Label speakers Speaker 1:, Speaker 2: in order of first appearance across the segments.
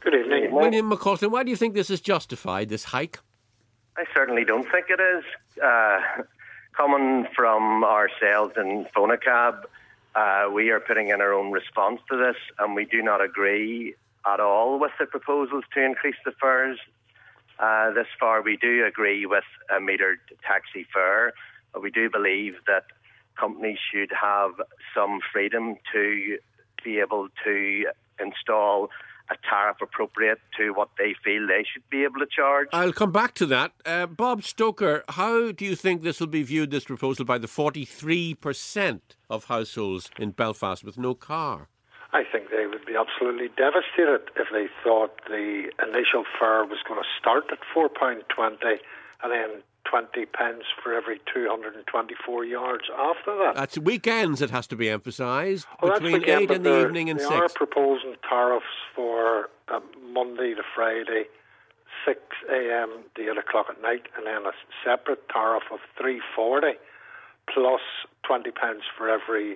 Speaker 1: Good evening.
Speaker 2: William McCausland, why do you think this is justified, this hike?
Speaker 3: I certainly don't think it is. Coming from ourselves in Phonacab, we are putting in our own response to this, and we do not agree at all with the proposals to increase the fares. This far, we do agree with a metered taxi fare, but we do believe that companies should have some freedom to be able to install a tariff appropriate to what they feel they should be able to charge.
Speaker 2: I'll come back to that. Bob Stoker, how do you think this will be viewed, this proposal, by the 43% of households in Belfast with no car?
Speaker 1: I think they would be absolutely devastated if they thought the initial fare was going to start at £4.20 and then 20 pence for every 224 yards after that.
Speaker 2: That's weekends, it has to be emphasised,
Speaker 1: well,
Speaker 2: between 8 in the evening and 6.
Speaker 1: They are proposing tariffs for Monday to Friday, 6 a.m. to 8 o'clock at night, and then a separate tariff of $3.40 plus 20 pence for every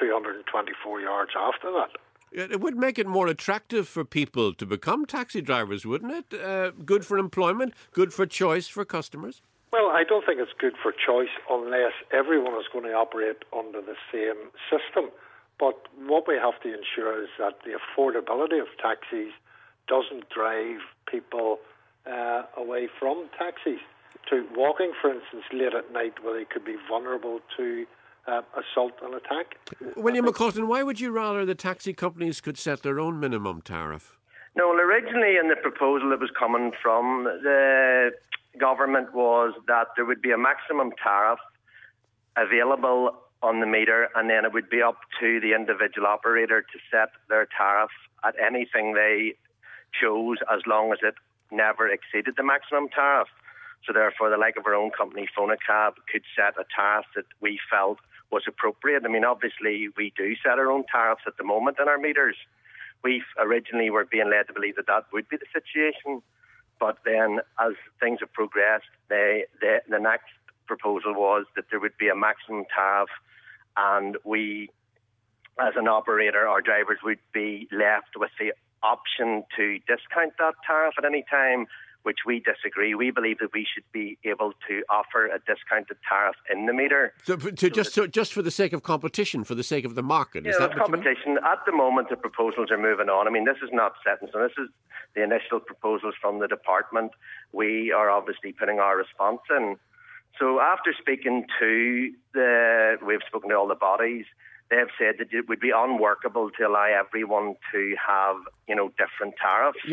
Speaker 1: 224 yards after that.
Speaker 2: It would make it more attractive for people to become taxi drivers, wouldn't it? Good for employment, good for choice for customers.
Speaker 1: Well, I don't think it's good for choice unless everyone is going to operate under the same system. But what we have to ensure is that the affordability of taxis doesn't drive people away from taxis to walking, for instance, late at night where they could be vulnerable to assault and attack.
Speaker 2: William McCausland, why would you rather the taxi companies could set their own minimum tariff?
Speaker 3: No, well, originally in the proposal that was coming from the government was that there would be a maximum tariff available on the meter, and then it would be up to the individual operator to set their tariff at anything they chose as long as it never exceeded the maximum tariff. So therefore, the like of our own company, Phonacab, could set a tariff that we felt was appropriate. I mean, obviously, we do set our own tariffs at the moment in our meters. We originally were being led to believe that that would be the situation. But then, as things have progressed, the next proposal was that there would be a maximum tariff, and we, as an operator, our drivers would be left with the option to discount that tariff at any time, which we disagree. We believe that we should be able to offer a discounted tariff in the meter.
Speaker 2: So just for the sake of competition, for the sake of the market?
Speaker 3: Is that competition. At the moment, the proposals are moving on. I mean, this is not set in stone. This is the initial proposals from the department. We are obviously putting our response in. So after speaking to we've spoken to all the bodies, they've said that it would be unworkable to allow everyone to have, different tariffs.